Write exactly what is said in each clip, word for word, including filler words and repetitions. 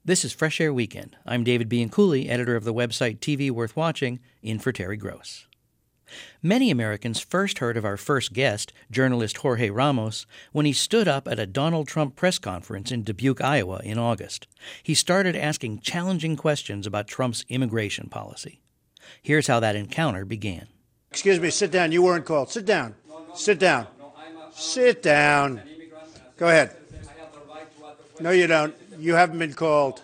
This is Fresh Air Weekend. I'm David Bianculli, editor of the website T V Worth Watching, in for Terry Gross. Many Americans first heard of our first guest, journalist Jorge Ramos, when he stood up at a Donald Trump press conference in Dubuque, Iowa in August. He started asking challenging questions about Trump's immigration policy. Here's how that encounter began. Excuse me, sit down. You weren't called. Sit down. Sit down. Sit down. Go ahead. No, you don't. You haven't been called.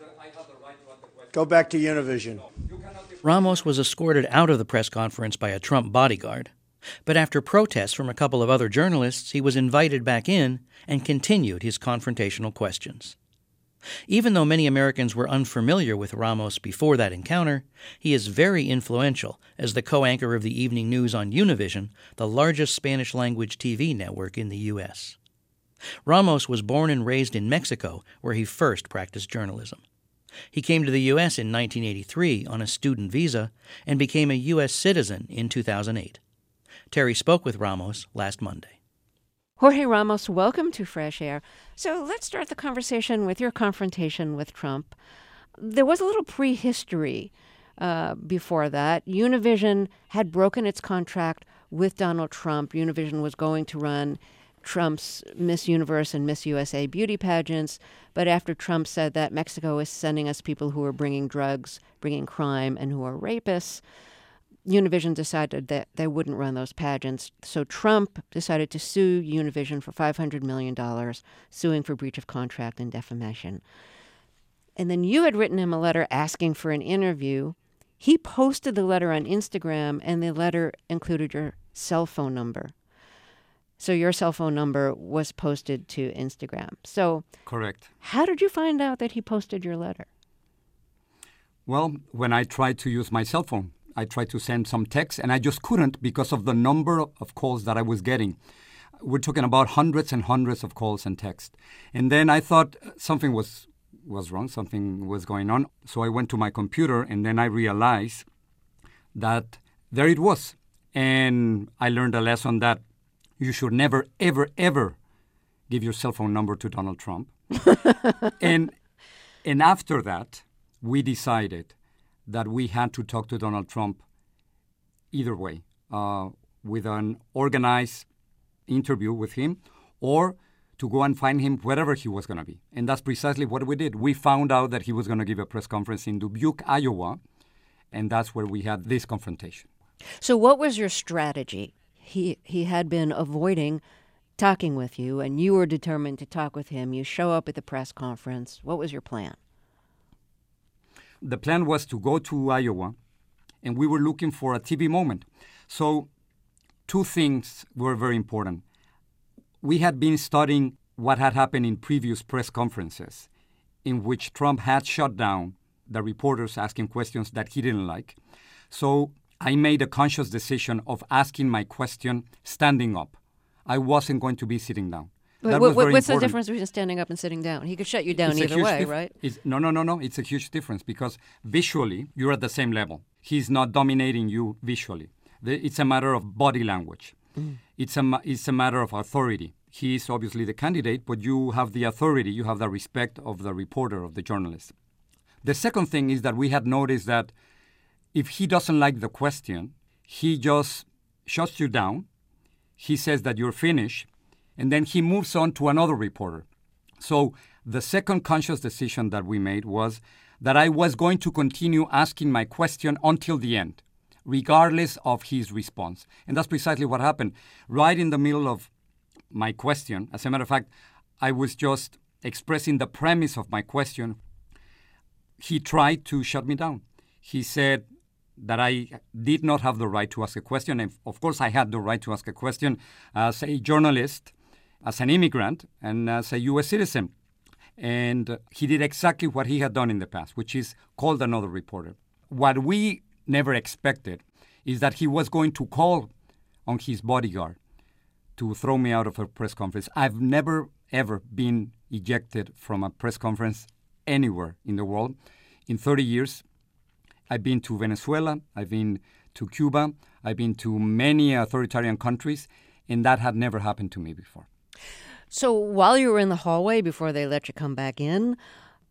Go back to Univision. Ramos was escorted out of the press conference by a Trump bodyguard. But after protests from a couple of other journalists, he was invited back in and continued his confrontational questions. Even though many Americans were unfamiliar with Ramos before that encounter, he is very influential as the co-anchor of the evening news on Univision, the largest Spanish-language T V network in the U S Ramos was born and raised in Mexico, where he first practiced journalism. He came to the U S in nineteen eighty-three on a student visa and became a U S citizen in two thousand eight. Terry spoke with Ramos last Monday. Jorge Ramos, welcome to Fresh Air. So let's start the conversation with your confrontation with Trump. There was a little prehistory uh, before that. Univision had broken its contract with Donald Trump. Univision was going to run Trump's Miss Universe and Miss U S A beauty pageants. But after Trump said that Mexico is sending us people who are bringing drugs, bringing crime, and who are rapists, Univision decided that they wouldn't run those pageants. So Trump decided to sue Univision for five hundred million dollars, suing for breach of contract and defamation. And then you had written him a letter asking for an interview. He posted the letter on Instagram, and the letter included your cell phone number. So your cell phone number was posted to Instagram. So correct. How did you find out that he posted your letter? Well, when I tried to use my cell phone, I tried to send some text, and I just couldn't because of the number of calls that I was getting. We're talking about hundreds and hundreds of calls and text. And then I thought something was, was wrong, something was going on. So I went to my computer, and then I realized that there it was. And I learned a lesson that you should never, ever, ever give your cell phone number to Donald Trump. and and after that, we decided that we had to talk to Donald Trump either way, uh, with an organized interview with him, or to go and find him wherever he was going to be. And that's precisely what we did. We found out that he was going to give a press conference in Dubuque, Iowa, and that's where we had this confrontation. So what was your strategy? He he had been avoiding talking with you, and you were determined to talk with him. You show up at the press conference. What was your plan? The plan was to go to Iowa, and we were looking for a T V moment. So two things were very important. We had been studying what had happened in previous press conferences in which Trump had shut down the reporters asking questions that he didn't like. So I made a conscious decision of asking my question standing up. I wasn't going to be sitting down. Wait, what, what's important. The difference between standing up and sitting down? He could shut you down it's either way, dif- right? It's, no, no, no, no. It's a huge difference because visually, you're at the same level. He's not dominating you visually. It's a matter of body language. Mm. It's, a, it's a matter of authority. He is obviously the candidate, but you have the authority. You have the respect of the reporter, of the journalist. The second thing is that we had noticed that if he doesn't like the question, he just shuts you down. He says that you're finished, and then he moves on to another reporter. So the second conscious decision that we made was that I was going to continue asking my question until the end, regardless of his response. And that's precisely what happened. Right in the middle of my question, as a matter of fact, I was just expressing the premise of my question. He tried to shut me down. He said that I did not have the right to ask a question. And of course, I had the right to ask a question as a journalist, as an immigrant, and as a U S citizen. And he did exactly what he had done in the past, which is called another reporter. What we never expected is that he was going to call on his bodyguard to throw me out of a press conference. I've never, ever been ejected from a press conference anywhere in the world. In thirty years, I've been to Venezuela, I've been to Cuba, I've been to many authoritarian countries, and that had never happened to me before. So while you were in the hallway before they let you come back in,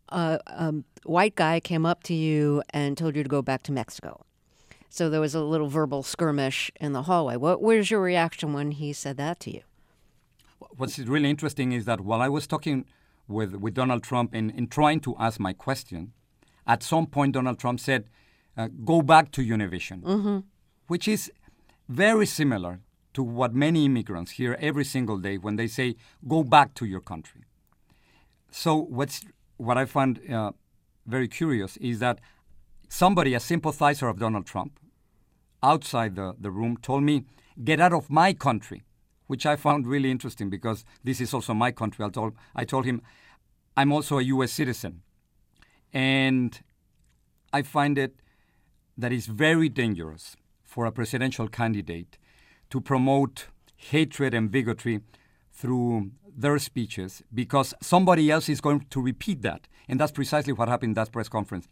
a um, white guy came up to you and told you to go back to Mexico. So there was a little verbal skirmish in the hallway. What was your reaction when he said that to you? What's really interesting is that while I was talking with, with Donald Trump and, and trying to ask my question, at some point Donald Trump said, uh, go back to Univision, Mm-hmm. which is very similar to what many immigrants hear every single day when they say, go back to your country. So what's, what I find uh, very curious is that somebody, a sympathizer of Donald Trump, outside the, the room told me, get out of my country, which I found really interesting because this is also my country. I told, I told him, I'm also a U S citizen. And I find it that it's very dangerous for a presidential candidate to promote hatred and bigotry through their speeches because somebody else is going to repeat that. And that's precisely what happened in that press conference.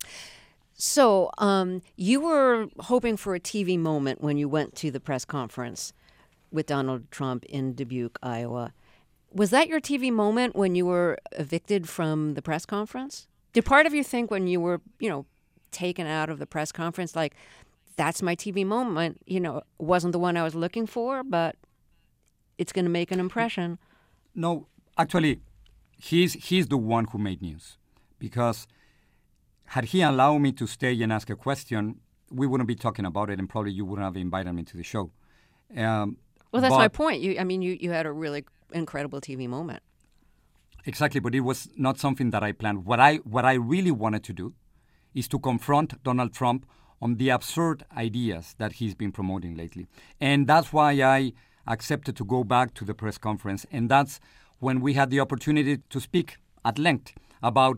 So um, you were hoping for a T V moment when you went to the press conference with Donald Trump in Dubuque, Iowa. Was that your T V moment when you were evicted from the press conference? Did part of you think when you were, you know, taken out of the press conference, like, that's my T V moment, you know, wasn't the one I was looking for, but it's going to make an impression? No, actually, he's, he's the one who made news because had he allowed me to stay and ask a question, we wouldn't be talking about it and probably you wouldn't have invited me to the show. Um, well, that's but, my point. You, I mean, you, you had a really incredible T V moment. Exactly, but it was not something that I planned. What I what I really wanted to do is to confront Donald Trump on the absurd ideas that he's been promoting lately. And that's why I accepted to go back to the press conference. And that's when we had the opportunity to speak at length about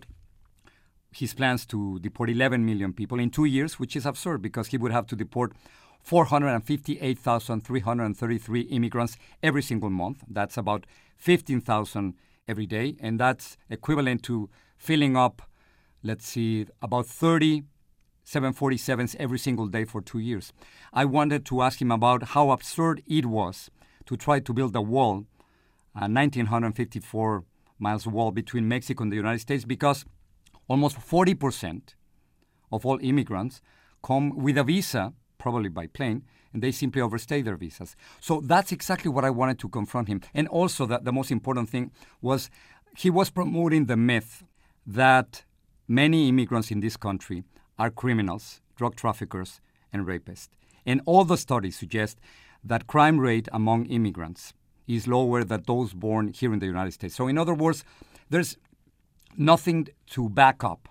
his plans to deport eleven million people in two years, which is absurd because he would have to deport four hundred fifty-eight thousand three hundred thirty-three immigrants every single month. That's about fifteen thousand every day. And that's equivalent to filling up, let's see, about thirty seven forty-sevens every single day for two years. I wanted to ask him about how absurd it was to try to build a wall, a one thousand nine hundred fifty-four miles wall between Mexico and the United States because almost forty percent of all immigrants come with a visa, probably by plane, and they simply overstay their visas. So that's exactly what I wanted to confront him. And also that the most important thing was he was promoting the myth that many immigrants in this country are criminals, drug traffickers, and rapists. And all the studies suggest that crime rate among immigrants is lower than those born here in the United States. So in other words, there's nothing to back up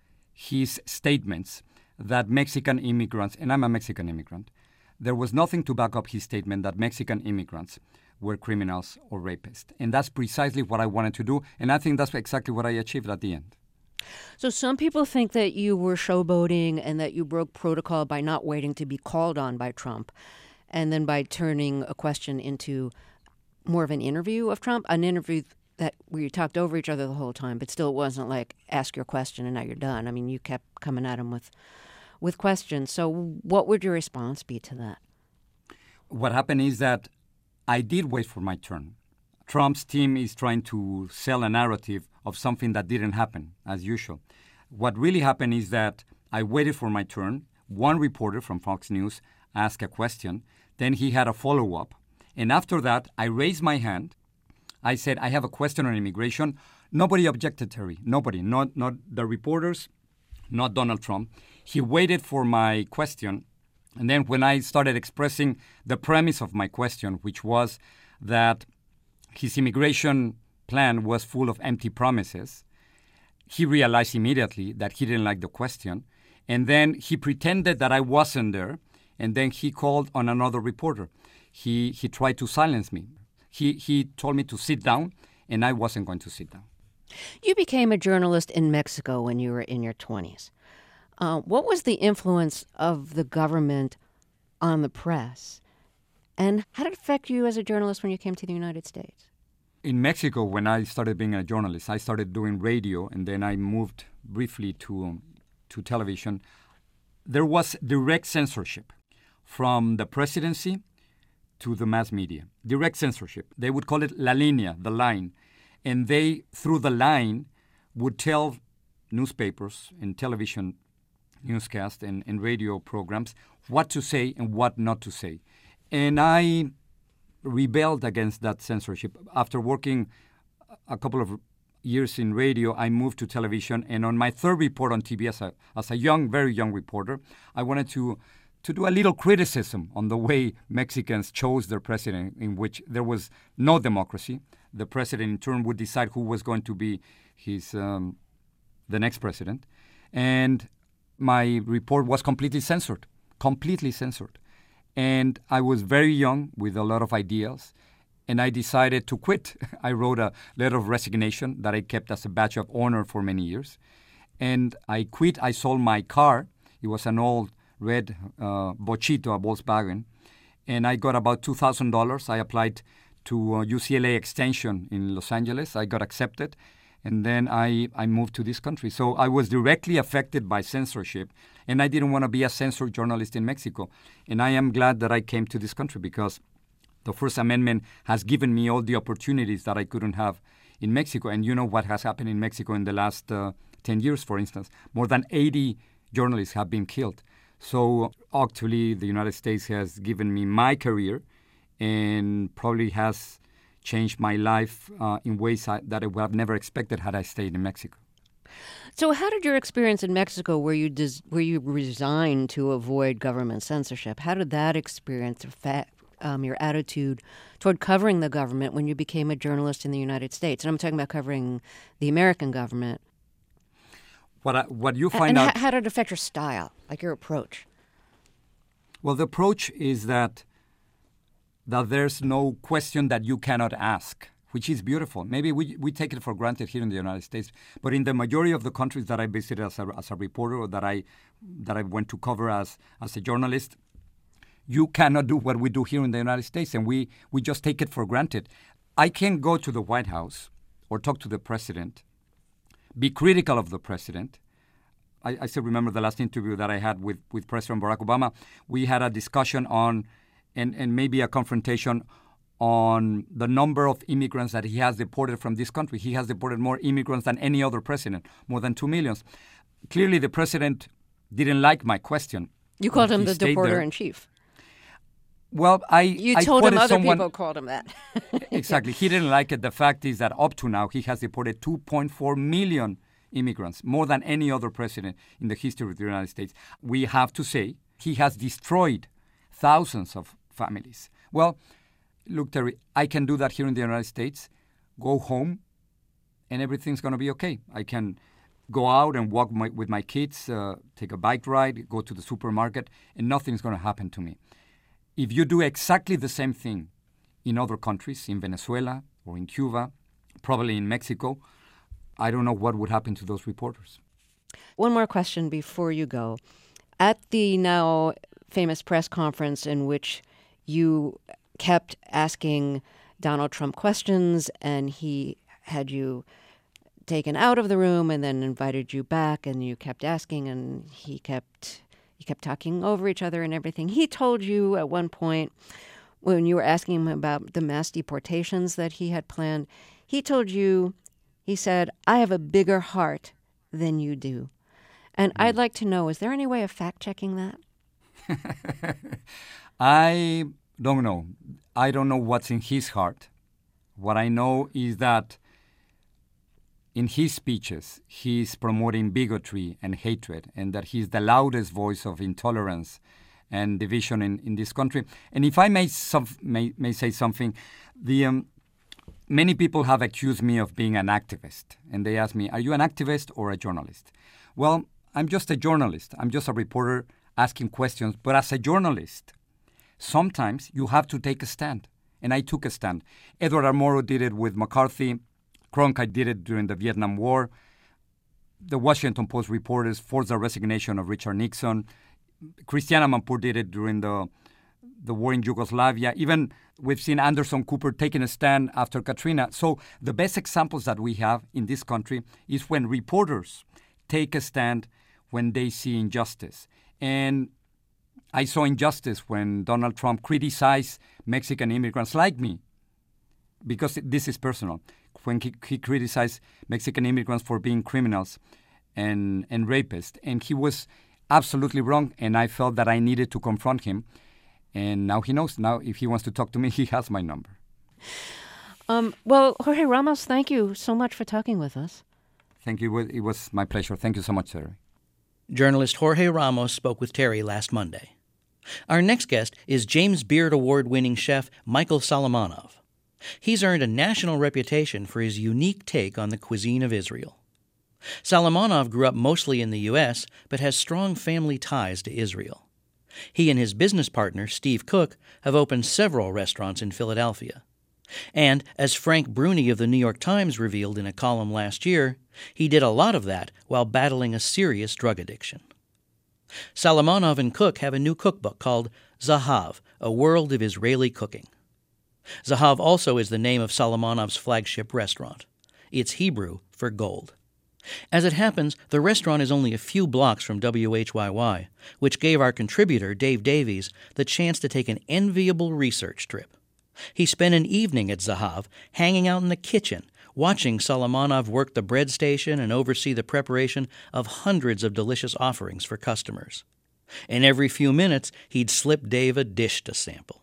his statements that Mexican immigrants, and I'm a Mexican immigrant, there was nothing to back up his statement that Mexican immigrants were criminals or rapists. And that's precisely what I wanted to do, and I think that's exactly what I achieved at the end. So some people think that you were showboating and that you broke protocol by not waiting to be called on by Trump and then by turning a question into more of an interview of Trump, an interview that where you talked over each other the whole time, but still it wasn't like ask your question and now you're done. I mean, you kept coming at him with with questions. So what would your response be to that? What happened is that I did wait for my turn. Trump's team is trying to sell a narrative of something that didn't happen, as usual. What really happened is that I waited for my turn. One reporter from Fox News asked a question. Then he had a follow-up. And after that, I raised my hand. I said, I have a question on immigration. Nobody objected, Terry. Nobody. Not, not the reporters, not Donald Trump. He waited for my question. And then when I started expressing the premise of my question, which was that his immigration plan was full of empty promises, he realized immediately that he didn't like the question. And then he pretended that I wasn't there. And then he called on another reporter. He he tried to silence me. He he told me to sit down, and I wasn't going to sit down. You became a journalist in Mexico when you were in your twenties. Uh, what was the influence of the government on the press? And how did it affect you as a journalist when you came to the United States? In Mexico, when I started being a journalist, I started doing radio, and then I moved briefly to, um, to television. There was direct censorship from the presidency to the mass media. Direct censorship. They would call it la línea, the line. And they, through the line, would tell newspapers and television newscasts and, and radio programs what to say and what not to say. And I rebelled against that censorship. After working a couple of years in radio, I moved to television, and on my third report on T V as a, as a young, very young reporter, I wanted to, to do a little criticism on the way Mexicans chose their president, in which there was no democracy. The president in turn would decide who was going to be his um, the next president. And my report was completely censored, completely censored. And I was very young with a lot of ideas, and I decided to quit. I wrote a letter of resignation that I kept as a badge of honor for many years. And I quit. I sold my car. It was an old red uh, Bochito, a Volkswagen. And I got about two thousand dollars. I applied to uh, U C L A Extension in Los Angeles. I got accepted. And then I, I moved to this country. So I was directly affected by censorship, and I didn't want to be a censored journalist in Mexico. And I am glad that I came to this country because the First Amendment has given me all the opportunities that I couldn't have in Mexico. And you know what has happened in Mexico in the last uh, ten years, for instance. More than eighty journalists have been killed. So actually, the United States has given me my career and probably has changed my life uh, in ways I, that I would have never expected had I stayed in Mexico. So how did your experience in Mexico, where you des- where you resigned to avoid government censorship, how did that experience affect um, your attitude toward covering the government when you became a journalist in the United States? And I'm talking about covering the American government. What I, what you find and out... And how did it affect your style, like your approach? Well, the approach is that that there's no question that you cannot ask, which is beautiful. Maybe we we take it for granted here in the United States, but in the majority of the countries that I visited as a, as a reporter or that I that I went to cover as, as a journalist, you cannot do what we do here in the United States, and we, we just take it for granted. I can go to the White House or talk to the president, be critical of the president. I, I still remember the last interview that I had with, with President Barack Obama. We had a discussion on And, and maybe a confrontation on the number of immigrants that he has deported from this country. He has deported more immigrants than any other president, more than two million. Clearly, the president didn't like my question. You called him he the deporter-in-chief. Well, I You I told him other someone, people called him that. Exactly. He didn't like it. The fact is that up to now, he has deported two point four million immigrants, more than any other president in the history of the United States. We have to say he has destroyed thousands of families. Well, look, Terry, I can do that here in the United States, go home, and everything's going to be okay. I can go out and walk my, with my kids, uh, take a bike ride, go to the supermarket, and nothing's going to happen to me. If you do exactly the same thing in other countries, in Venezuela or in Cuba, probably in Mexico, I don't know what would happen to those reporters. One more question before you go. At the now famous press conference in which you kept asking Donald Trump questions, and he had you taken out of the room and then invited you back, and you kept asking, and he kept you kept talking over each other and everything. He told you at one point, when you were asking him about the mass deportations that he had planned, he told you, he said, "I have a bigger heart than you do." And mm. I'd like to know, is there any way of fact-checking that? I don't know. I don't know what's in his heart. What I know is that in his speeches, he's promoting bigotry and hatred, and that he's the loudest voice of intolerance and division in, in this country. And if I may some, may, may say something, the um, many people have accused me of being an activist, and they ask me, are you an activist or a journalist? Well, I'm just a journalist. I'm just a reporter asking questions. But as a journalist, sometimes you have to take a stand. And I took a stand. Edward R. Murrow did it with McCarthy. Cronkite did it during the Vietnam War. The Washington Post reporters forced the resignation of Richard Nixon. Christiana Amanpour did it during the, the war in Yugoslavia. Even we've seen Anderson Cooper taking a stand after Katrina. So the best examples that we have in this country is when reporters take a stand when they see injustice. And I saw injustice when Donald Trump criticized Mexican immigrants like me, because this is personal. When he, he criticized Mexican immigrants for being criminals, and, and rapist. And he was absolutely wrong, and I felt that I needed to confront him. And now he knows. Now if he wants to talk to me, he has my number. Um, well, Jorge Ramos, thank you so much for talking with us. Thank you. It was my pleasure. Thank you so much, Terry. Journalist Jorge Ramos spoke with Terry last Monday. Our next guest is James Beard Award-winning chef Michael Solomonov. He's earned a national reputation for his unique take on the cuisine of Israel. Solomonov grew up mostly in the U S, but has strong family ties to Israel. He and his business partner, Steve Cook, have opened several restaurants in Philadelphia. And, as Frank Bruni of the New York Times revealed in a column last year, he did a lot of that while battling a serious drug addiction. Solomonov and Cook have a new cookbook called Zahav, A World of Israeli Cooking. Zahav also is the name of Solomonov's flagship restaurant. It's Hebrew for gold. As it happens, the restaurant is only a few blocks from W H Y Y, which gave our contributor, Dave Davies, the chance to take an enviable research trip. He spent an evening at Zahav, hanging out in the kitchen, watching Solomonov work the bread station and oversee the preparation of hundreds of delicious offerings for customers. And every few minutes, he'd slip Dave a dish to sample.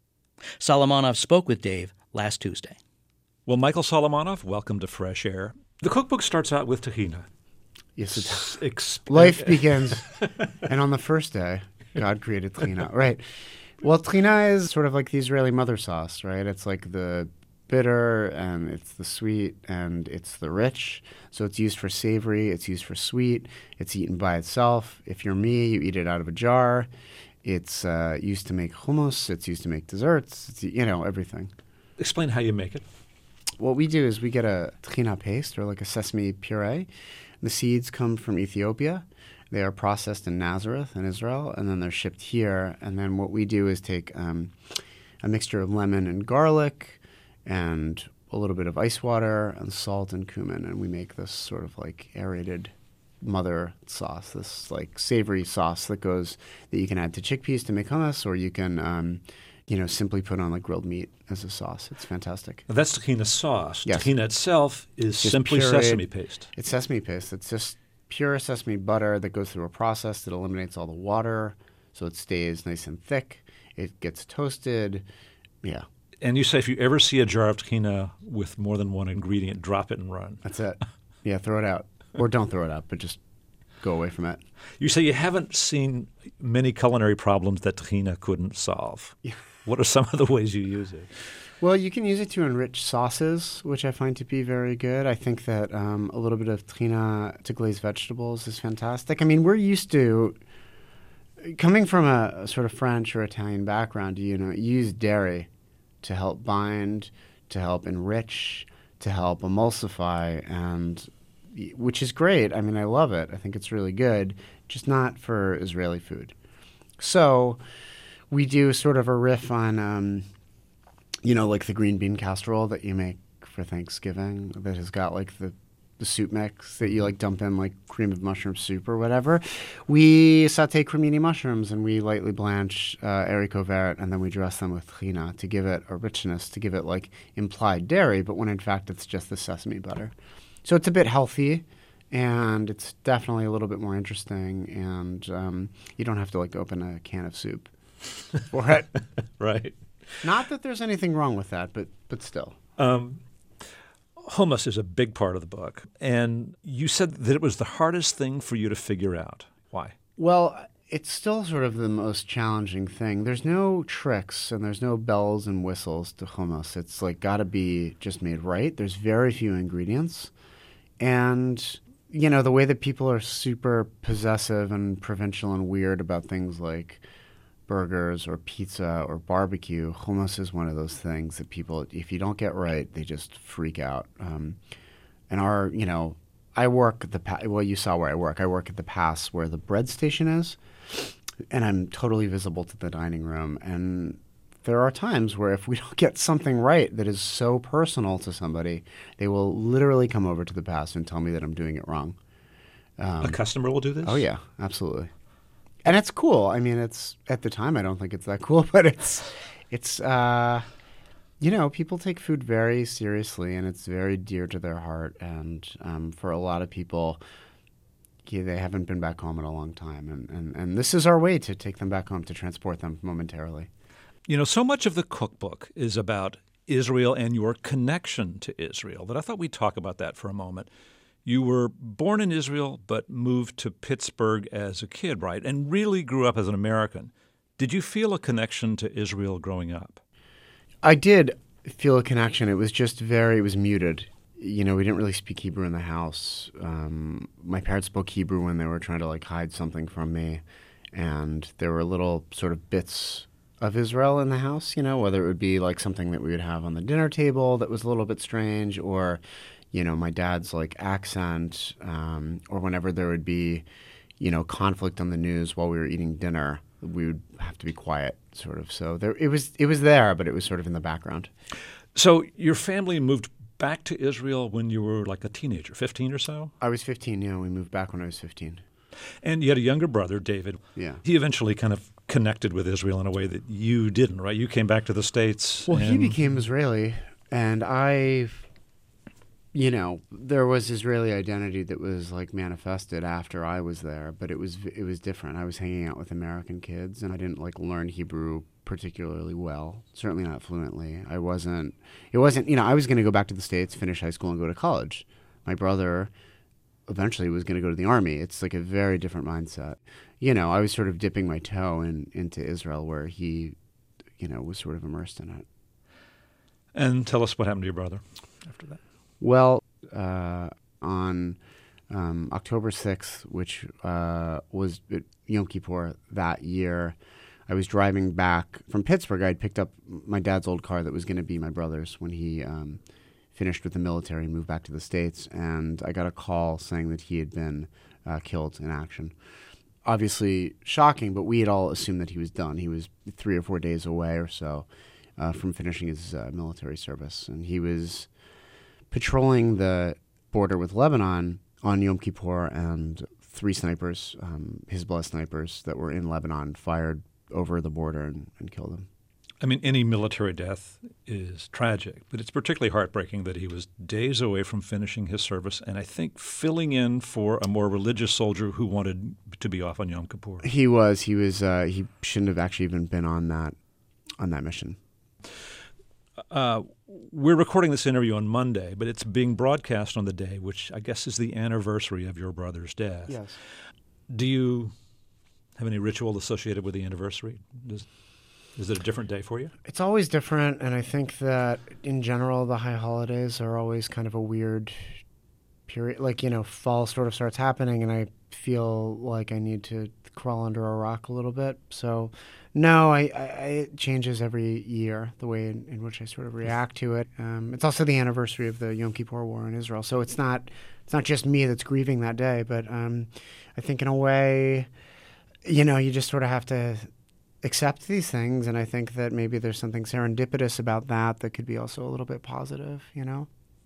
Solomonov spoke with Dave last Tuesday. Well, Michael Solomonov, welcome to Fresh Air. The cookbook starts out with tahina. Yes, it does. Exp- Life begins, and on the first day, God created tahina. Right. Well, tahina is sort of like the Israeli mother sauce, right? It's like the bitter, and it's the sweet, and it's the rich. So it's used for savory, it's used for sweet, it's eaten by itself. If you're me, you eat it out of a jar. It's uh, used to make hummus, it's used to make desserts, it's, you know, everything. Explain how you make it. What we do is we get a tahina paste, or like a sesame puree. The seeds come from Ethiopia. They are processed in Nazareth in Israel, and then they're shipped here. And then what we do is take um, a mixture of lemon and garlic and a little bit of ice water and salt and cumin, and we make this sort of like aerated mother sauce, this like savory sauce that goes that you can add to chickpeas to make hummus, or you can um, you know, simply put on like grilled meat as a sauce. It's fantastic. Now, that's tahina sauce. Yes. Tahina itself is Just simply pureed- sesame paste. It's sesame paste. It's just pure sesame butter that goes through a process that eliminates all the water, so it stays nice and thick. It gets toasted. Yeah, And you say if you ever see a jar of tahina with more than one ingredient, drop it and run. that's it. Yeah, throw it out. Or don't throw it out, but just go away from it. You say you haven't seen many culinary problems that tahina couldn't solve. Yeah. What are some of the ways you use it? Well, you can use it to enrich sauces, which I find to be very good. I think that um, a little bit of tahina to glaze vegetables is fantastic. I mean, we're used to, coming from a, a sort of French or Italian background, you know, you use dairy to help bind, to help enrich, to help emulsify, and which is great. I mean, I love it. I think it's really good, just not for Israeli food. So we do sort of a riff on, um, you know, like the green bean casserole that you make for Thanksgiving that has got like the, the soup mix that you like dump in like cream of mushroom soup or whatever. We saute cremini mushrooms and we lightly blanch uh, haricot vert, and then we dress them with tahina to give it a richness, to give it like implied dairy, but when in fact it's just the sesame butter. So it's a bit healthy, and it's definitely a little bit more interesting, and um, you don't have to like open a can of soup for it. Right. Not that there's anything wrong with that, but but still. Um, hummus is a big part of the book, and you said that it was the hardest thing for you to figure out. Why? Well, it's still sort of the most challenging thing. There's no tricks and there's no bells and whistles to hummus. It's like got to be just made right. There's very few ingredients. And, you know, the way that people are super possessive and provincial and weird about things like burgers or pizza or barbecue, hummus is one of those things that people, if you don't get right, they just freak out. Um, and our, you know, I work at the, pa- well, you saw where I work. I work at the Pass where the bread station is, and I'm totally visible to the dining room. And there are times where if we don't get something right that is so personal to somebody, they will literally come over to the Pass and tell me that I'm doing it wrong. Um, A customer will do this? Oh, yeah, absolutely. And it's cool. I mean, it's at the time, I don't think it's that cool, but it's, it's uh, you know, people take food very seriously, and it's very dear to their heart. And um, for a lot of people, yeah, they haven't been back home in a long time. And, and, and this is our way to take them back home, to transport them momentarily. You know, so much of the cookbook is about Israel and your connection to Israel that I thought we'd talk about that for a moment. You were born in Israel but moved to Pittsburgh as a kid, right? And really grew up as an American. Did you feel a connection to Israel growing up? I did feel a connection. It was just very, it was muted. You know, we didn't really speak Hebrew in the house. Um, my parents spoke Hebrew when they were trying to like hide something from me. And there were little sort of bits of Israel in the house, you know, whether it would be like something that we would have on the dinner table that was a little bit strange, or, you know, my dad's like accent, um, or whenever there would be, you know, conflict on the news while we were eating dinner, we would have to be quiet, sort of. So there, it was, it was there, but it was sort of in the background. So your family moved back to Israel when you were like a teenager, fifteen or so? I was fifteen, yeah. We moved back when I was fifteen. And you had a younger brother, David. Yeah. He eventually kind of connected with Israel in a way that you didn't, right? You came back to the States. Well, and... he became Israeli, and I, you know, there was Israeli identity that was like manifested after I was there, but it was it was different. I was hanging out with American kids, and I didn't like learn Hebrew particularly well, certainly not fluently. I wasn't, it wasn't, you know, I was going to go back to the States, finish high school, and go to college. My brother eventually was going to go to the army. It's like a very different mindset. You know, I was sort of dipping my toe in, into Israel where he, you know, was sort of immersed in it. And tell us what happened to your brother after that. Well, uh, on um, October sixth, which uh, was Yom Kippur that year, I was driving back from Pittsburgh. I had picked up my dad's old car that was going to be my brother's when he um, finished with the military and moved back to the States. And I got a call saying that he had been uh, killed in action. Obviously shocking, but we had all assumed that he was done. He was three or four days away or so uh, from finishing his uh, military service. And he was patrolling the border with Lebanon on Yom Kippur, and three snipers, um, Hezbollah snipers that were in Lebanon, fired over the border and, and killed him. I mean, any military death is tragic, but it's particularly heartbreaking that he was days away from finishing his service and I think filling in for a more religious soldier who wanted to be off on Yom Kippur. He was. He was. Uh, he shouldn't have actually even been on that on that mission. Uh, we're recording this interview on Monday, but it's being broadcast on the day, which I guess is the anniversary of your brother's death. Yes. Do you have any ritual associated with the anniversary? Does, is it a different day for you? It's always different, and I think that in general, the high holidays are always kind of a weird period. Like, you know, fall sort of starts happening, and I feel like I need to crawl under a rock a little bit. So, no, I, I it changes every year, the way in, in which I sort of react to it. Um, it's also the anniversary of the Yom Kippur War in Israel, so it's not it's not just me that's grieving that day, but um, I think in a way, you know, you just sort of have to accept these things, and I think that maybe there's something serendipitous about that that could be also a little bit positive, you know?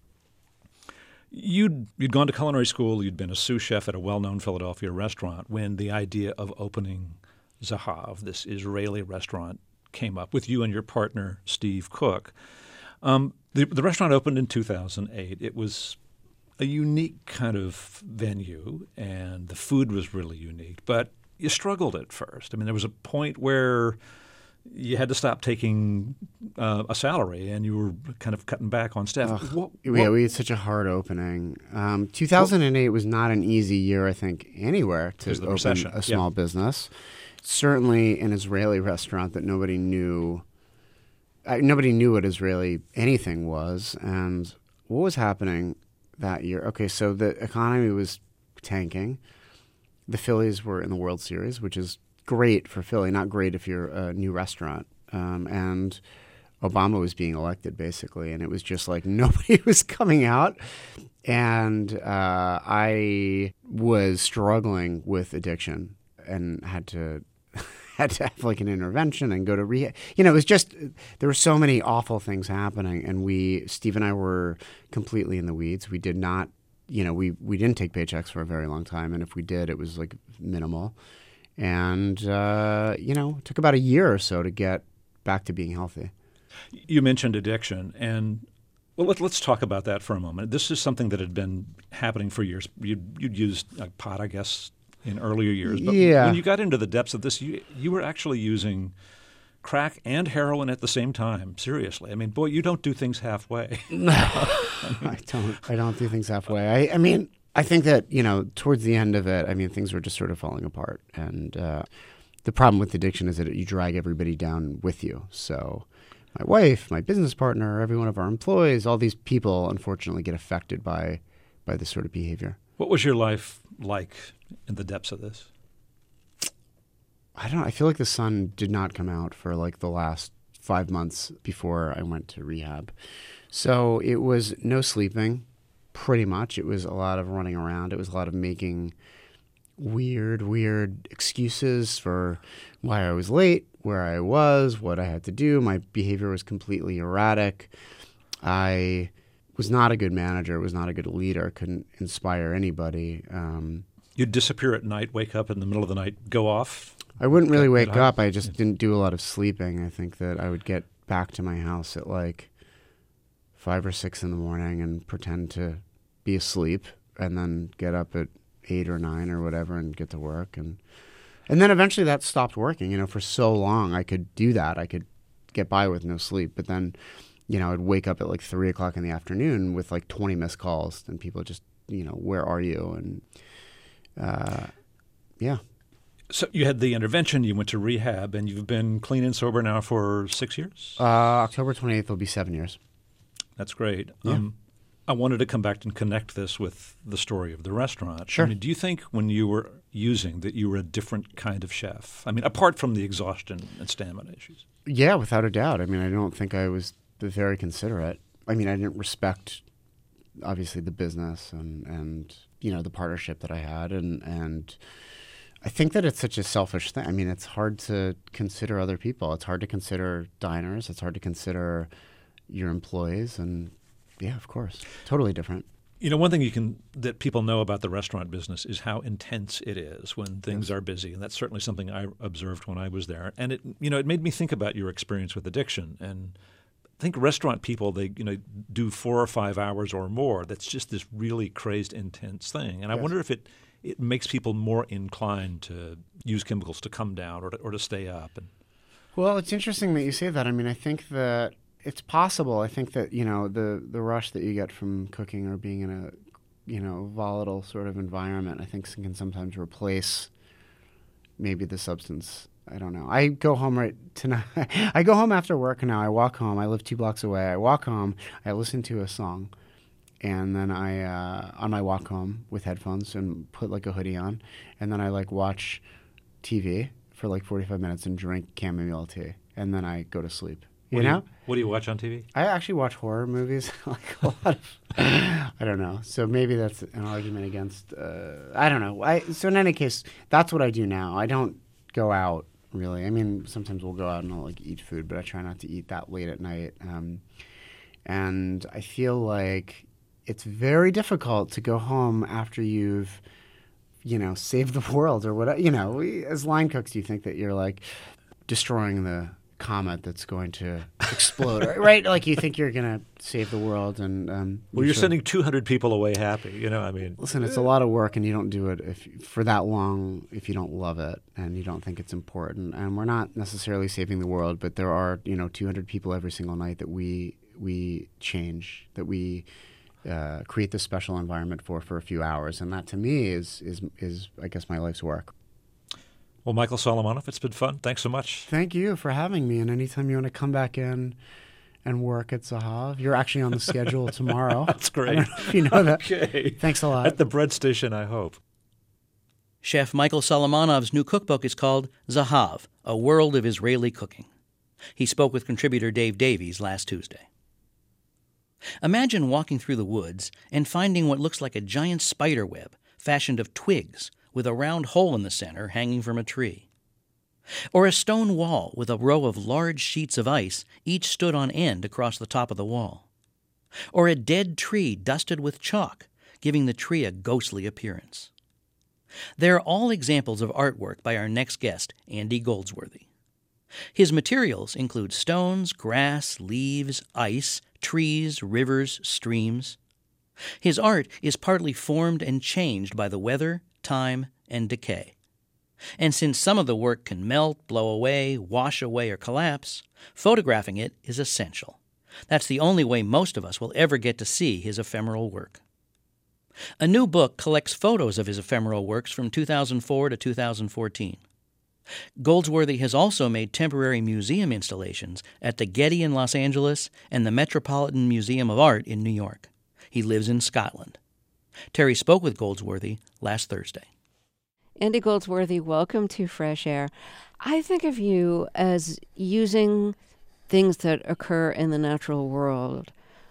You'd, you'd gone to culinary school, you'd been a sous chef at a well-known Philadelphia restaurant when the idea of opening Zahav, this Israeli restaurant, came up with you and your partner, Steve Cook. Um, the, the restaurant opened in two thousand eight. It was a unique kind of venue, and the food was really unique, but you struggled at first. I mean, there was a point where you had to stop taking uh, a salary, and you were kind of cutting back on staff. Ugh, what, yeah, what, we had such a hard opening. Um, two thousand eight was not an easy year, I think, anywhere to Because of the open recession, a small yeah. business. Certainly an Israeli restaurant that nobody knew. Uh, nobody knew what Israeli anything was, and what was happening that year. Okay, so the economy was tanking. The Phillies were in the World Series, which is great for Philly, not great if you're a new restaurant. Um, and Obama was being elected, basically, and it was just like nobody was coming out. And uh, I was struggling with addiction and had to had to have like an intervention and go to rehab. You know, it was just, there were so many awful things happening, and we, Steve and I were completely in the weeds. We did not, you know, we, we didn't take paychecks for a very long time, and if we did, it was like minimal. And, uh, you know, it took about a year or so to get back to being healthy. You mentioned addiction, and Well, let, let's talk about that for a moment. This is something that had been happening for years. You'd, you'd used like, pot, I guess, in earlier years. But yeah. when you got into the depths of this, you you were actually using crack and heroin at the same time. Seriously. I mean, boy, you don't do things halfway. No, I don't. I don't do things halfway. I, I mean, I think that, you know, towards the end of it, I mean, things were just sort of falling apart. And uh, the problem with addiction is that you drag everybody down with you. So my wife, my business partner, every one of our employees, all these people, unfortunately, get affected by by this sort of behavior. What was your life like in the depths of this? I don't know. I feel like the sun did not come out for like the last five months before I went to rehab. So it was no sleeping, pretty much. It was a lot of running around. It was a lot of making weird, weird excuses for why I was late, where I was, what I had to do. My behavior was completely erratic. I was not a good manager, was not a good leader, couldn't inspire anybody. Um, You'd disappear at night, wake up in the middle of the night, go off? I wouldn't really Get- wake get up. high? I just Yeah. didn't do a lot of sleeping. I think that I would get back to my house at like five or six in the morning and pretend to be asleep and then get up at eight or nine or whatever and get to work. And and then eventually that stopped working. You know, for so long I could do that. I could get by with no sleep. But then, you know, I'd wake up at like three o'clock in the afternoon with like twenty missed calls and people just, you know, where are you? And uh, yeah. So you had the intervention, you went to rehab, and you've been clean and sober now for six years? Uh, October twenty-eighth will be seven years. That's great. Yeah. Um, I wanted to come back and connect this with the story of the restaurant. Sure. I mean, do you think when you were using that you were a different kind of chef? I mean, apart from the exhaustion and stamina issues. Yeah, without a doubt. I mean, I don't think I was very considerate. I mean, I didn't respect, obviously, the business and, and you know, the partnership that I had. And, and I think that it's such a selfish thing. I mean, it's hard to consider other people. It's hard to consider diners. It's hard to consider your employees. And, yeah, of course, totally different. You know, one thing you can that people know about the restaurant business is how intense it is when things Yes. are busy, and that's certainly something I observed when I was there. And it, you know, it made me think about your experience with addiction. And I think restaurant people, they, you know, do four or five hours or more. That's just this really crazed, intense thing. And I Yes. wonder if it it makes people more inclined to use chemicals to come down or to, or to stay up. And Well, it's interesting that you say that. I mean, I think that it's possible. I think that, you know, the, the rush that you get from cooking or being in a, you know, volatile sort of environment, I think can sometimes replace maybe the substance. I don't know. I go home right tonight. I go home after work now. I walk home. I live two blocks away. I walk home. I listen to a song. And then I, uh, on my walk home with headphones and put like a hoodie on. And then I like watch T V for like forty-five minutes and drink chamomile tea. And then I go to sleep. You what do know? you, what do you watch on T V? I actually watch horror movies, like a lot of. I don't know. So maybe that's an argument against. Uh, I don't know. I so in any case, that's what I do now. I don't go out really. I mean, sometimes we'll go out and I'll like eat food, but I try not to eat that late at night. Um, and I feel like it's very difficult to go home after you've, you know, saved the world or whatever. You know, we, as line cooks, you think that you're like destroying the comet that's going to explode, right? Like you think you're going to save the world, and um, Well, you're sure- sending two hundred people away happy. You know, I mean, Listen, it's a lot of work, and you don't do it if for that long if you don't love it and you don't think it's important. And we're not necessarily saving the world, but there are, you know, two hundred people every single night that we we change, that we uh, create this special environment for for a few hours, and that to me is is is I guess my life's work. well, Michael Solomonov, it's been fun. Thanks so much. Thank you for having me, and anytime you want to come back in and work at Zahav, you're actually on the schedule tomorrow. That's I great. don't know if you know that. Okay. Thanks a lot. At the bread station, I hope. Chef Michael Solomonov's new cookbook is called Zahav, A World of Israeli Cooking. He spoke with contributor Dave Davies last Tuesday. Imagine walking through the woods and finding what looks like a giant spider web fashioned of twigs with a round hole in the center hanging from a tree. Or a stone wall with a row of large sheets of ice, each stood on end across the top of the wall. Or a dead tree dusted with chalk, giving the tree a ghostly appearance. They're all examples of artwork by our next guest, Andy Goldsworthy. His materials include stones, grass, leaves, ice, trees, rivers, streams. His art is partly formed and changed by the weather, time, and decay. And since some of the work can melt, blow away, wash away, or collapse, photographing it is essential. That's the only way most of us will ever get to see his ephemeral work. A new book collects photos of his ephemeral works from two thousand four to two thousand fourteen. Goldsworthy has also made temporary museum installations at the Getty in Los Angeles and the Metropolitan Museum of Art in New York. He lives in Scotland. Terry spoke with Goldsworthy last Thursday. Andy Goldsworthy, welcome to Fresh Air. I think of you as using things that occur in the natural world,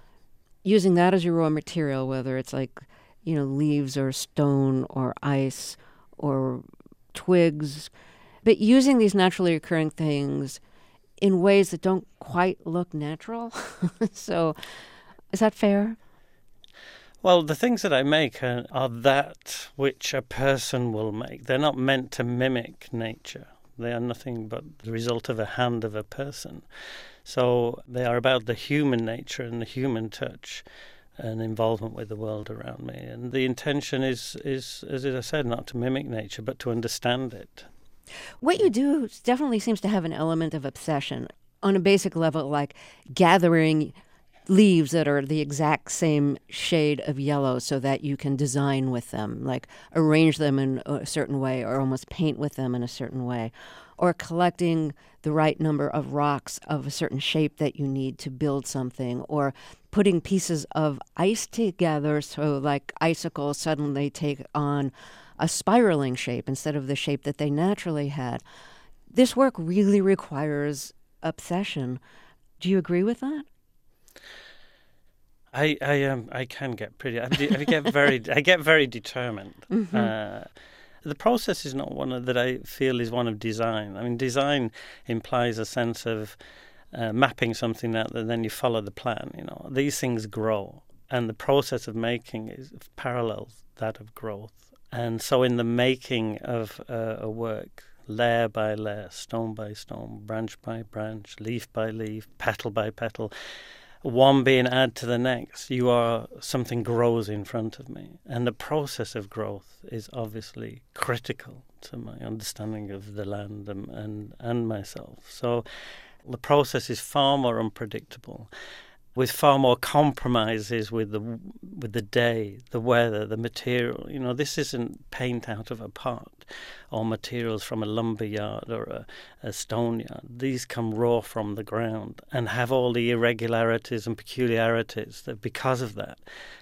using that as your raw material, whether it's like, you know, leaves or stone or ice or twigs, but using these naturally occurring things in ways that don't quite look natural. So is that fair? Well, the things that I make are, are that which a person will make. They're not meant to mimic nature. They are nothing but the result of a hand of a person. So they are about the human nature and the human touch and involvement with the world around me. And the intention is, is, as I said, not to mimic nature, but to understand it. What you do definitely seems to have an element of obsession on a basic level, like gathering leaves that are the exact same shade of yellow so that you can design with them, like arrange them in a certain way or almost paint with them in a certain way, or collecting the right number of rocks of a certain shape that you need to build something, or putting pieces of ice together so like icicles suddenly take on a spiraling shape instead of the shape that they naturally had. This work really requires obsession. Do you agree with that? I I um I can get pretty I, de- I get very I get very determined. Mm-hmm. Uh, the process is not one of, that I feel is one of design. I mean, design implies a sense of uh, mapping something out, and then you follow the plan. You know, these things grow, and the process of making is parallels that of growth. And so, in the making of uh, a work, layer by layer, stone by stone, branch by branch, leaf by leaf, petal by petal, one being added to the next, you are, something grows in front of me. And the process of growth is obviously critical to my understanding of the land and, and, and myself. So the process is far more unpredictable, with far more compromises with the with the day, the weather, the material. You know, this isn't paint out of a pot or materials from a lumber yard or a, a stone yard. These come raw from the ground and have all the irregularities and peculiarities that because of that.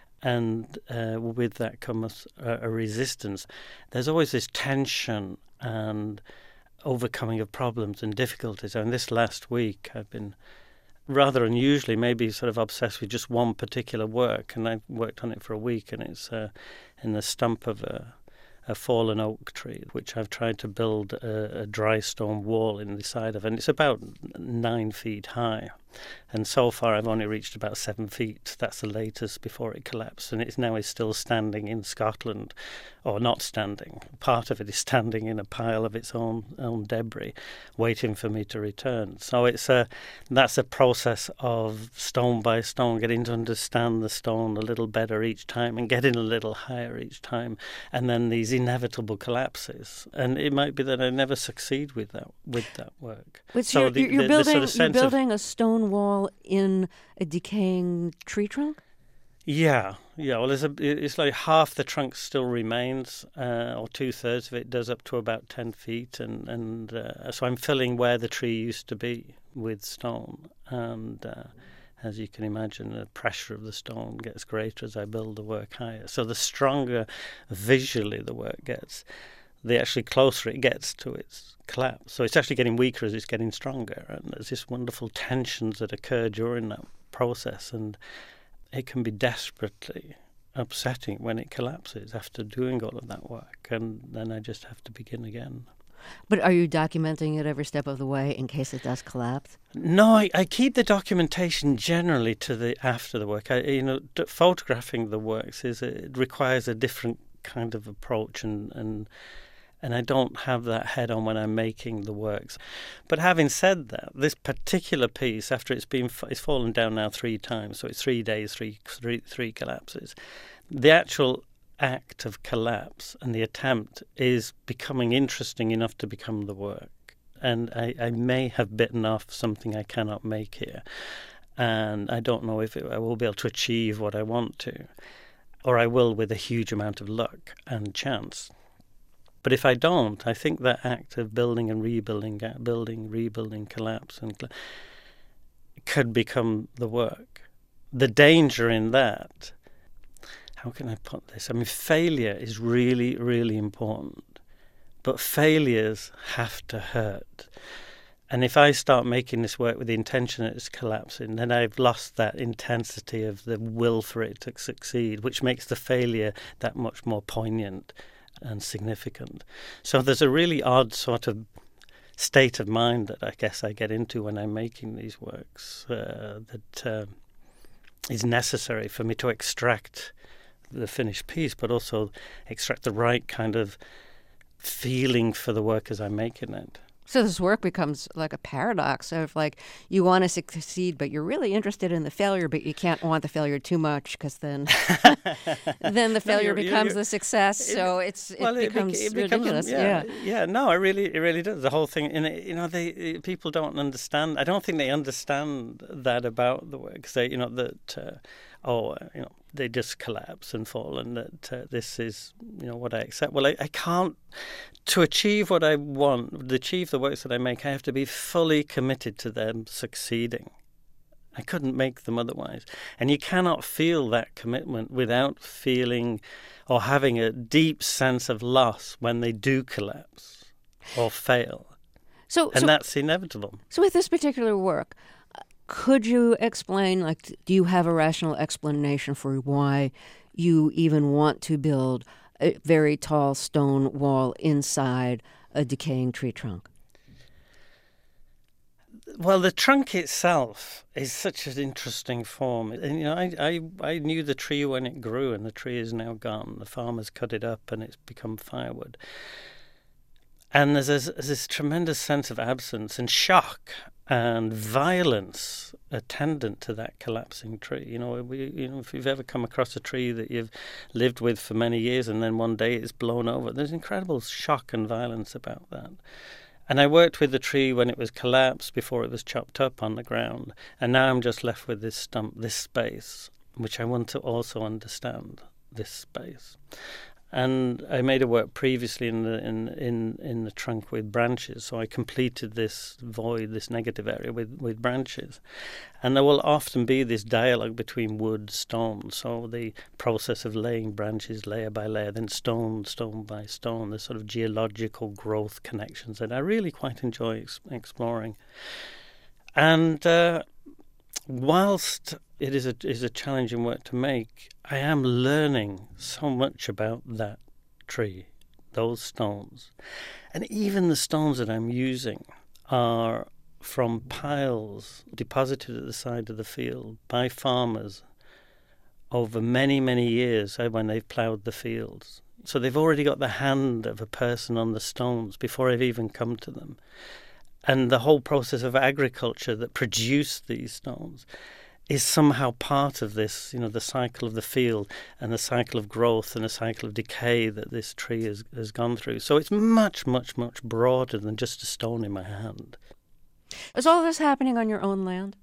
And uh, with that comes a, a resistance. There's always this tension and overcoming of problems and difficulties. And this last week I've been rather unusually maybe sort of obsessed with just one particular work, and I've worked on it for a week, and it's uh, in the stump of a, a fallen oak tree, which I've tried to build a, a dry stone wall in the side of, and it's about nine feet high. And so far I've only reached about seven feet. That's the latest before it collapsed, and it now is still standing in Scotland, or not standing. Part of it is standing in a pile of its own own debris, waiting for me to return. So it's a that's a process of stone by stone, getting to understand the stone a little better each time, and getting a little higher each time, and then these inevitable collapses. And it might be that I never succeed with that with that work. But so you're, the, you're the, building the sort of you're building of, a stone wall in a decaying tree trunk? Yeah, yeah. Well, there's a, it's like half the trunk still remains, uh, or two thirds of it does, up to about ten feet, and and uh, so I'm filling where the tree used to be with stone, and uh, as you can imagine, the pressure of the stone gets greater as I build the work higher. So the stronger visually the work gets, the actually closer it gets to its collapse. So it's actually getting weaker as it's getting stronger, and there's this wonderful tensions that occur during that process, and it can be desperately upsetting when it collapses after doing all of that work, and then I just have to begin again. But are you documenting it every step of the way in case it does collapse? No, I, I keep the documentation generally to the after the work. I, you know, d- photographing the works is it requires a different kind of approach, and and And I don't have that head on when I'm making the works. But having said that, this particular piece, after it's been it's fallen down now three times, so it's three days, three three three collapses. The actual act of collapse and the attempt is becoming interesting enough to become the work. And I, I may have bitten off something I cannot make here. And I don't know if it, I will be able to achieve what I want to, or I will with a huge amount of luck and chance. But if I don't, I think that act of building and rebuilding, building, rebuilding, collapse, and could become the work. The danger in that, how can I put this? I mean, failure is really, really important. But failures have to hurt. And if I start making this work with the intention that it's collapsing, then I've lost that intensity of the will for it to succeed, which makes the failure that much more poignant and significant. So there's a really odd sort of state of mind that I guess I get into when I'm making these works uh, that uh, is necessary for me to extract the finished piece, but also extract the right kind of feeling for the work as I'm making it. So this work becomes like a paradox of like you want to succeed, but you're really interested in the failure, but you can't want the failure too much because then then the failure no, you're, becomes you're, the success. It, so it's it well, becomes it, it ridiculous. Becomes, yeah, yeah, yeah. No, I really, it really does. The whole thing, and it, you know, they people don't understand. I don't think they understand that about the work. They, you know, that uh, oh, you know, they just collapse and fall, and that uh, this is, you know, what I accept. Well, I, I can't. To achieve what I want, to achieve the works that I make, I have to be fully committed to them succeeding. I couldn't make them otherwise. And you cannot feel that commitment without feeling or having a deep sense of loss when they do collapse or fail. So, and so, that's inevitable. So with this particular work, could you explain, like, do you have a rational explanation for why you even want to build a very tall stone wall inside a decaying tree trunk? Well, the trunk itself is such an interesting form. And, you know, I, I, I knew the tree when it grew, and the tree is now gone. The farmers cut it up, and it's become firewood. And there's this, there's this tremendous sense of absence and shock and violence attendant to that collapsing tree. You know, we, you know, if you've ever come across a tree that you've lived with for many years and then one day it's blown over, there's incredible shock and violence about that. And I worked with the tree when it was collapsed, before it was chopped up on the ground, and now I'm just left with this stump, this space, which I want to also understand, this space. And I made a work previously in the in, in, in the trunk with branches, so I completed this void, this negative area with, with branches. And there will often be this dialogue between wood, stone, so the process of laying branches layer by layer, then stone, stone by stone, this sort of geological growth connections that I really quite enjoy ex- exploring. And uh, whilst it is a is a challenging work to make, I am learning so much about that tree, those stones. And even the stones that I'm using are from piles deposited at the side of the field by farmers over many, many years when they've ploughed the fields. So they've already got the hand of a person on the stones before I've even come to them. And the whole process of agriculture that produced these stones is somehow part of this, you know, the cycle of the field and the cycle of growth and the cycle of decay that this tree has, has gone through. So it's much, much, much broader than just a stone in my hand. Is all this happening on your own land?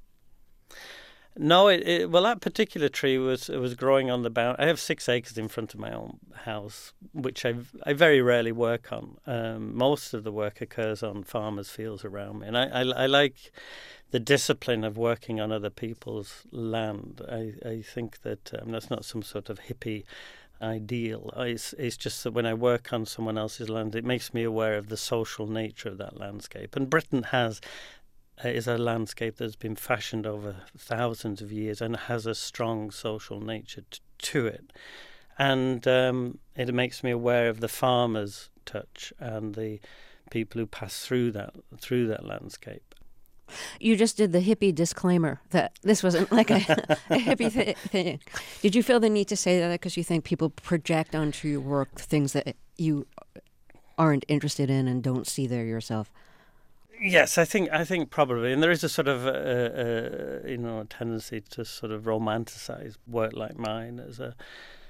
No, it, it, well, that particular tree was it was growing on the bound. I have six acres in front of my own house, which I I very rarely work on. Um, most of the work occurs on farmers' fields around me, and I, I, I like the discipline of working on other people's land. I, I think that um, that's not some sort of hippie ideal. It's, it's just that when I work on someone else's land, it makes me aware of the social nature of that landscape. And Britain has is a landscape that's been fashioned over thousands of years and has a strong social nature t- to it. And um, it makes me aware of the farmer's touch and the people who pass through that through that landscape. You just did the hippie disclaimer that this wasn't like a, a hippie th- thing. Did you feel the need to say that because you think people project onto your work things that you aren't interested in and don't see there yourself? Yes, I think I think probably, and there is a sort of uh, uh, you know tendency to sort of romanticize work like mine as a,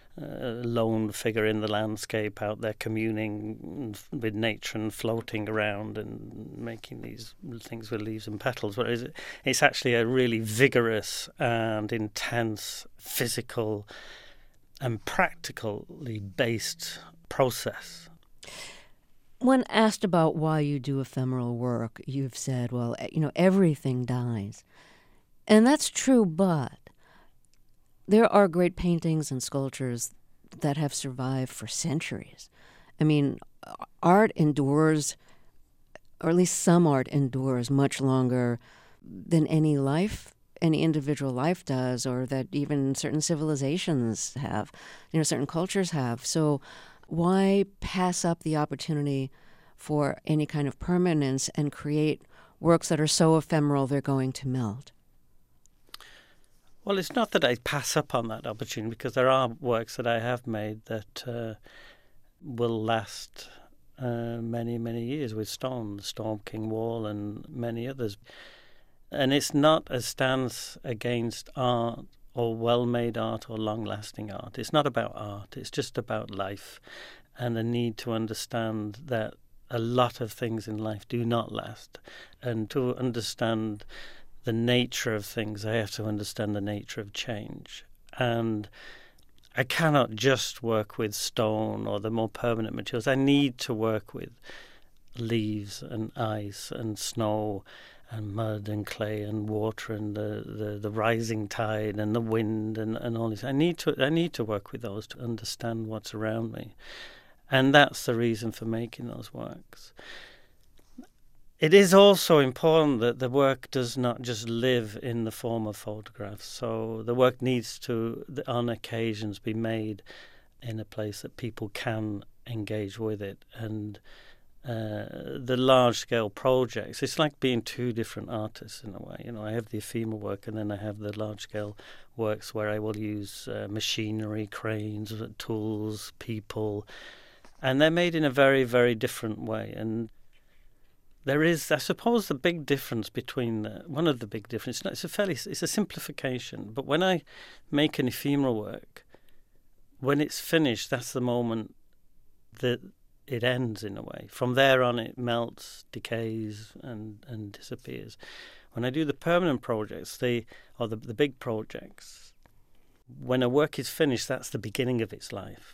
a lone figure in the landscape out there communing with nature and floating around and making these things with leaves and petals. Whereas it's actually a really vigorous and intense physical and practically based process. When asked about why you do ephemeral work, you've said, well, you know, everything dies. And that's true, but there are great paintings and sculptures that have survived for centuries. I mean, art endures, or at least some art endures much longer than any life, any individual life does, or that even certain civilizations have, you know, certain cultures have. So why pass up the opportunity for any kind of permanence and create works that are so ephemeral they're going to melt? Well, it's not that I pass up on that opportunity, because there are works that I have made that uh, will last uh, many, many years with stone, the Storm King Wall and many others. And it's not a stance against art or well-made art or long-lasting art. It's not about art. It's just about life and the need to understand that a lot of things in life do not last. And to understand the nature of things, I have to understand the nature of change. And I cannot just work with stone or the more permanent materials. I need to work with leaves and ice and snow and mud and clay and water and the, the, the rising tide and the wind and, and all this. I need to I need to work with those to understand what's around me. And that's the reason for making those works. It is also important that the work does not just live in the form of photographs. So the work needs to, on occasions, be made in a place that people can engage with it. And Uh, the large-scale projects, it's like being two different artists in a way. You know, I have the ephemeral work, and then I have the large-scale works where I will use uh, machinery, cranes, tools, people, and they're made in a very, very different way. And there is, I suppose, the big difference between the, one of the big differences. It's a fairly, it's a simplification. But when I make an ephemeral work, when it's finished, that's the moment that it ends in a way. From there on, it melts, decays, and, and disappears. When I do the permanent projects, they or the the big projects, when a work is finished, that's the beginning of its life,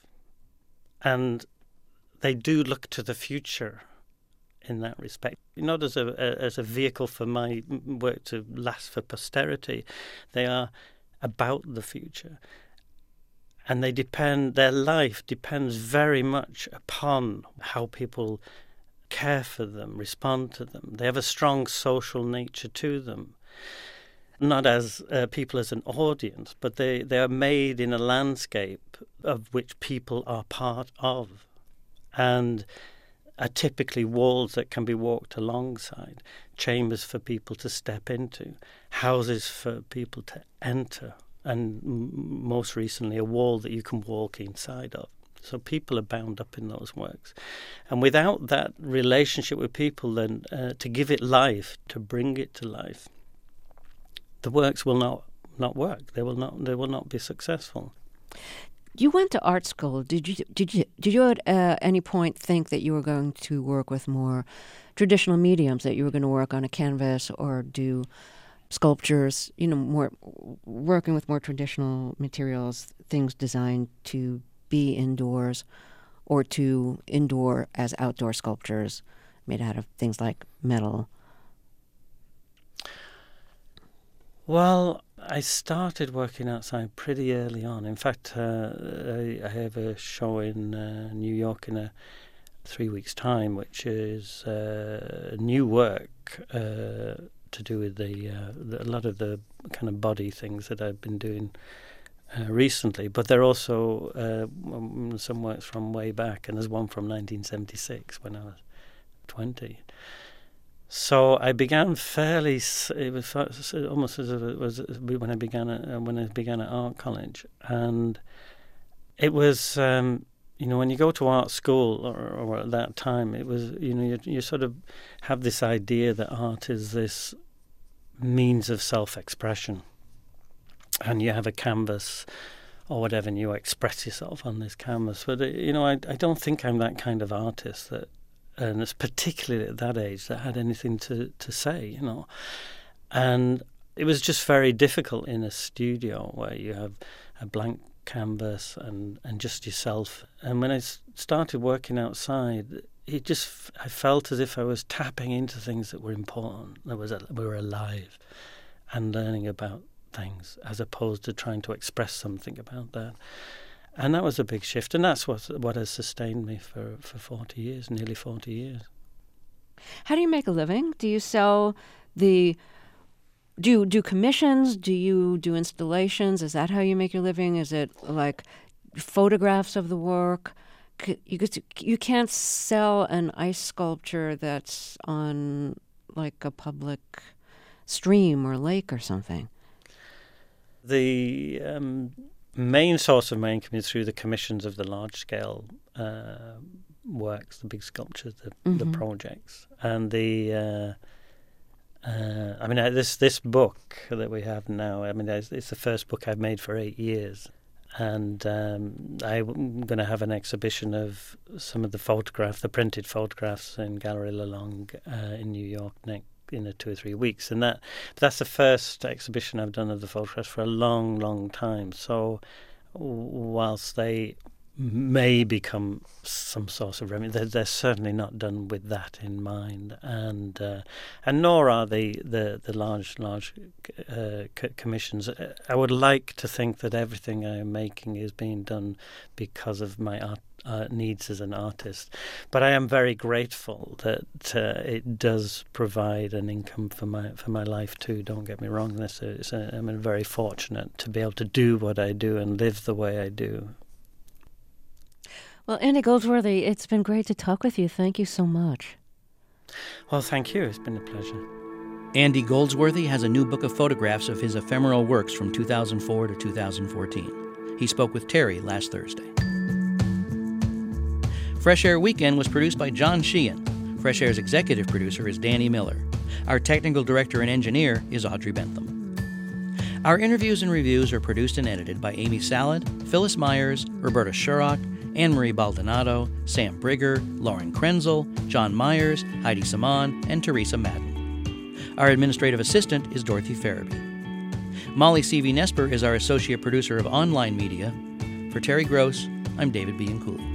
and they do look to the future in that respect. Not as a, a as a vehicle for my work to last for posterity. They are about the future. And they depend, their life depends very much upon how people care for them, respond to them. They have a strong social nature to them. Not as uh, people as an audience, but they, they are made in a landscape of which people are part of. And are typically walls that can be walked alongside, chambers for people to step into, houses for people to enter, and most recently a wall that you can walk inside of. So people are bound up in those works. And without that relationship with people, then uh, to give it life, to bring it to life, the works will not, not work. They will not they will not be successful. You went to art school. Did you did you did you at uh, any point think that you were going to work with more traditional mediums, that you were going to work on a canvas or do sculptures, you know, more working with more traditional materials, things designed to be indoors or to indoor as outdoor sculptures made out of things like metal? Well, I started working outside pretty early on. In fact, uh, I, I have a show in uh, New York in a three weeks' time, which is uh, new work uh, to do with the, uh, the a lot of the kind of body things that I've been doing uh, recently. But there are also uh, some works from way back, and there's one from nineteen seventy-six when I was twenty. So I began fairly. It was almost as if it was when I began at, when I began at art college, and it was um, you know, when you go to art school, or, or at that time, it was, you know, you, you sort of have this idea that art is this means of self-expression. And you have a canvas or whatever, and you express yourself on this canvas. But, you know, I, I don't think I'm that kind of artist, that, and it's particularly at that age, that had anything to, to say, you know. And it was just very difficult in a studio where you have a blank canvas and, and just yourself. And when I started working outside, it just, I felt as if I was tapping into things that were important, that was were alive, and learning about things, as opposed to trying to express something about that. And that was a big shift, and that's what what has sustained me for, for forty years, nearly forty years. How do you make a living? Do you sell the... Do you do commissions? Do you do installations? Is that how you make your living? Is it like photographs of the work? You you can't sell an ice sculpture that's on like a public stream or lake or something. The um, main source of my income is through the commissions of the large-scale uh, works, the big sculptures, the, mm-hmm. the projects, and the. Uh, Uh, I mean, uh, this this book that we have now, I mean, it's, it's the first book I've made for eight years. And um, I'm going to have an exhibition of some of the photographs, the printed photographs in Gallery Lalonde uh, in New York next, in a two or three weeks. And that that's the first exhibition I've done of the photographs for a long, long time. So whilst they may become some source of revenue, they're, they're certainly not done with that in mind, and uh, and nor are the the, the large large uh, c- commissions. I would like to think that everything I am making is being done because of my art uh, needs as an artist, but I am very grateful that uh, it does provide an income for my for my life too. Don't get me wrong. This is a, I'm very fortunate to be able to do what I do and live the way I do. Well, Andy Goldsworthy, it's been great to talk with you. Thank you so much. Well, thank you. It's been a pleasure. Andy Goldsworthy has a new book of photographs of his ephemeral works from two thousand four to two thousand fourteen. He spoke with Terry last Thursday. Fresh Air Weekend was produced by John Sheehan. Fresh Air's executive producer is Danny Miller. Our technical director and engineer is Audrey Bentham. Our interviews and reviews are produced and edited by Amy Salad, Phyllis Myers, Roberta Shurock, Anne-Marie Baldonado, Sam Brigger, Lauren Krenzel, John Myers, Heidi Saman, and Teresa Madden. Our administrative assistant is Dorothy Farabee. Molly C V. Nesper is our associate producer of online media. For Terry Gross, I'm David B. Cooley.